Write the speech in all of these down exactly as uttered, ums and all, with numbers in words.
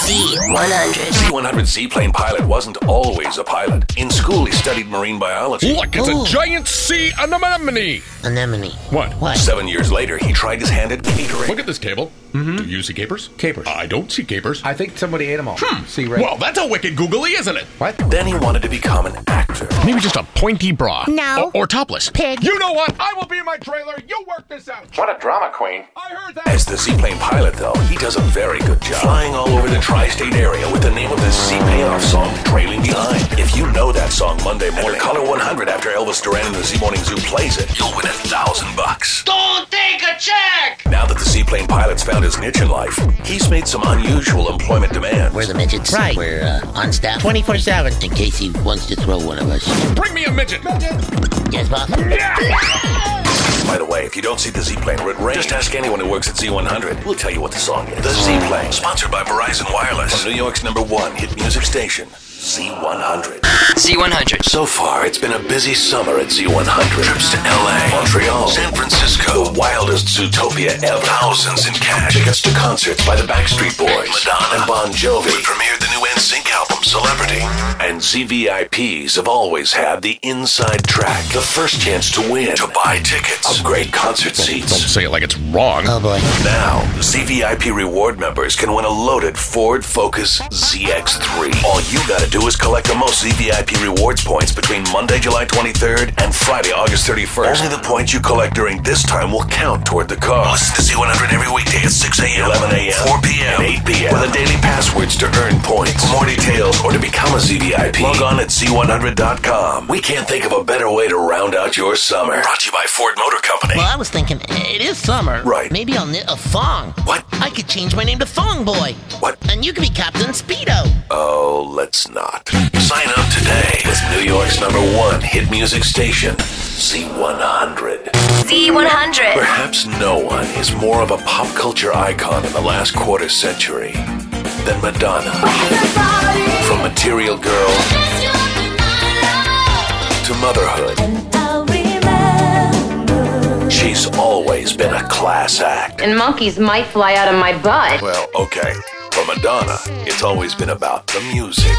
Z one hundred. Z one hundred seaplane pilot wasn't always a pilot. In school, he studied marine biology. Look, it's Ooh. a giant sea anemone. Anemone. What? What? Seven years later, he tried his hand at catering. Look at this cable. Mm-hmm. Do you see capers? Capers. I don't see capers. I think somebody ate them all. Hmm. See, right? Well, that's a wicked googly, isn't it? What? Then he wanted to become an actor. Maybe just a pointy bra. No. Or, or topless. Pig. You know what? I will be in my trailer. You work this out. What a drama queen. I heard that. As the seaplane pilot, though, he does a very good job. Flying all over the tri-state area with the name of his sea payoff song trailing behind. If you know that song Monday morning, color one hundred after Elvis Duran and the Z Morning Zoo plays it, you'll win a thousand bucks. Don't take a check! Now that the seaplane pilot's found his niche in life, he's made some unusual employment demands. We're the midgets. Right. We're uh, on staff. twenty-four seven. In case he wants to throw one of us. Bring me a midget. Yes, boss? By the way, if you don't see the Z-Plane writ rain, just ask anyone who works at Z one hundred. We'll tell you what the song is. The Z-Plane, sponsored by Verizon Wireless, on New York's number one hit music station, Z one hundred. Z one hundred. So far, it's been a busy summer at Z one hundred. Trips to L A, Montreal, San Francisco, the wildest Zootopia ever. Thousands in cash. Tickets to concerts by the Backstreet Boys, Madonna, and Bon Jovi. We premiered the new N Sync album, Celebrity. And Z V I Ps have always had the inside track, the first chance to win, to buy tickets, upgrade concert seats. Don't say it like it's wrong. Oh, boy. Now, Z V I P reward members can win a loaded Ford Focus Z X three. All you gotta do is collect the most Z V I P rewards points between Monday, July twenty-third and Friday, August thirty-first. Only the points you collect during this time will count toward the car. Listen to Z one hundred every weekday at six a.m., eleven a.m., four p.m., and eight p.m. with a daily passwords to earn points. For more details or to become a Z V I P, log on at Z one hundred dot com. We can't think of a better way to round out your summer. Brought to you by Ford Motor Company. Well, I was thinking, it is summer. Right. Maybe I'll knit a thong. What? I could change my name to Thong Boy. What? And you could be Captain Speedo. Oh, let's not. Sign up today with New York's number one hit music station, Z one hundred. Z one hundred. Perhaps no one is more of a pop culture icon in the last quarter century than Madonna. From Material Girl to Motherhood, she's always been a class act. And monkeys might fly out of my butt. Well, okay. For Madonna, it's always been about the music.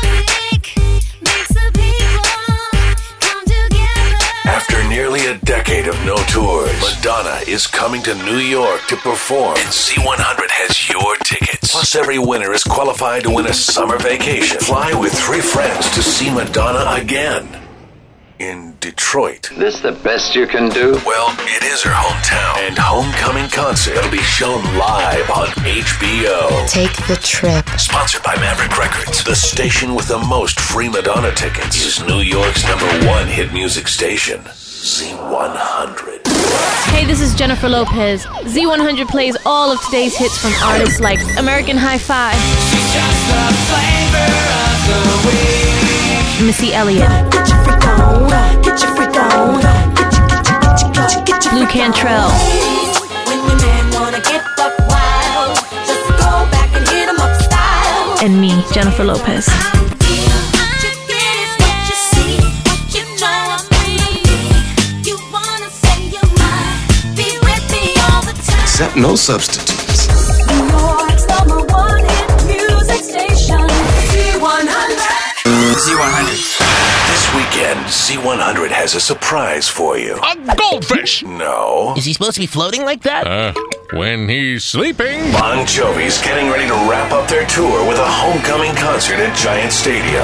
After nearly a decade of no tours, Madonna is coming to New York to perform, and Z one hundred has your tickets. Plus, every winner is qualified to win a summer vacation. Fly with three friends to see Madonna again in Detroit. This the best you can do? Well, it is her hometown, and homecoming concert will be shown live on H B O. Take the trip. Sponsored by Maverick Records, the station with the most free Madonna tickets is New York's number one hit music station, Z one hundred. Hey, this is Jennifer Lopez. Z one hundred plays all of today's hits from artists like American Hi-Fi, Missy Elliott, Lou Cantrell, and me, Jennifer Lopez. Accept no substitutes. New York's number one hit music station, Z one hundred. Z one hundred. This weekend, Z one hundred has a surprise for you. A goldfish! No. Is he supposed to be floating like that? Uh, when he's sleeping. Bon Jovi's getting ready to wrap up their tour with a homecoming concert at Giant Stadium.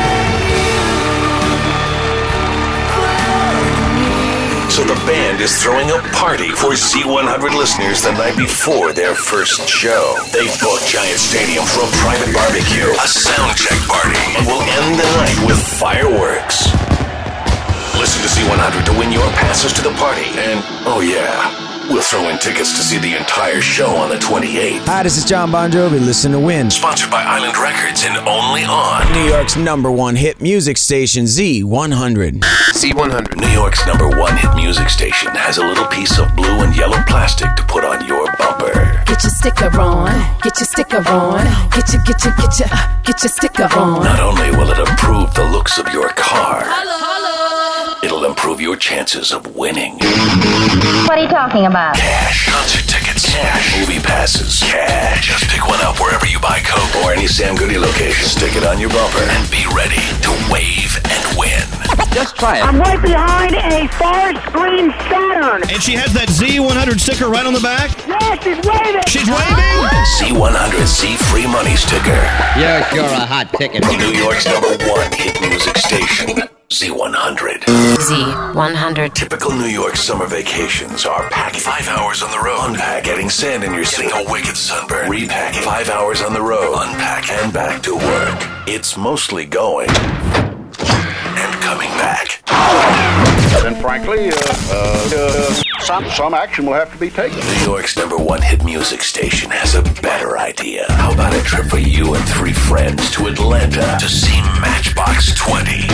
So the band is throwing a party for Z one hundred listeners the night before their first show. They booked Giant Stadium for a private barbecue, a sound check party, and will end the night with fireworks. Listen to Z one hundred to win your passes to the party. And, oh yeah, we'll throw in tickets to see the entire show on the twenty-eighth. Hi, this is John Bon Jovi. Listen to Win. Sponsored by Island Records and only on New York's number one hit music station, Z one hundred. Z one hundred. New York's number one hit music station has a little piece of blue and yellow plastic to put on your bumper. Get your sticker on, get your sticker on, get your, get your, get your, uh, get your sticker on. Not only will it improve the looks of your car, it'll improve your chances of winning. What are you talking about? Cash, concert tickets, cash, movie passes, cash. Just pick one up wherever you buy Coke or any any Sam Goody location. Stick it on your bumper and be ready to wave and win. Just try it. I'm right behind a far-screen Saturn. And she has that Z one hundred sticker right on the back? Yeah, she's waving. She's waving? Z one hundred Z free money sticker. You're sure a hot ticket. New York's number one hit music station. Z one hundred. Z one hundred. Typical New York summer vacations are packing five hours on the road, unpack, getting sand in your skin, a wicked sunburn, repacking, five hours on the road, unpack, and back to work. It's mostly going and coming back. And frankly, uh, uh, uh, some, some action will have to be taken. New York's number one hit music station has a better idea. How about a trip for you and three friends to Atlanta to see Matchbox twenty?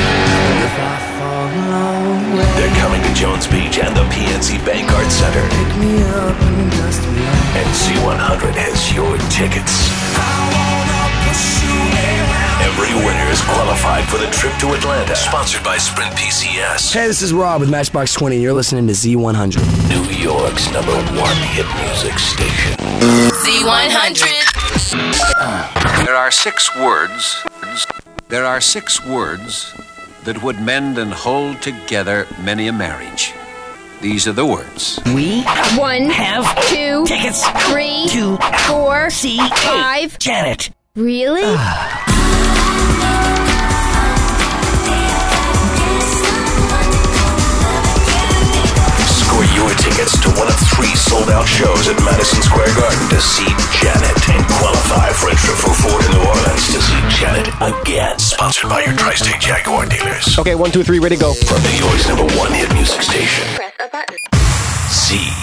They're coming to Jones Beach and the P N C Bank Art Center. And Z one hundred has your tickets. Every winner is qualified for the trip to Atlanta. Sponsored by Sprint P C S. Hey, this is Rob with Matchbox twenty, and you're listening to Z one hundred. New York's number one hit music station. Z one hundred. There are six words. There are six words that would mend and hold together many a marriage. These are the words. We One, have two, tickets three, to four, see five. Janet. Really? Score your tickets to one of three sold-out shows at Madison Square Garden to see Janet and qualify for a trip for four to New Orleans to see Janet again. Sponsored by your Tri-State Jaguar dealers. Okay, one, two, three, ready, go. From New York's number one hit music station. Press a button. Z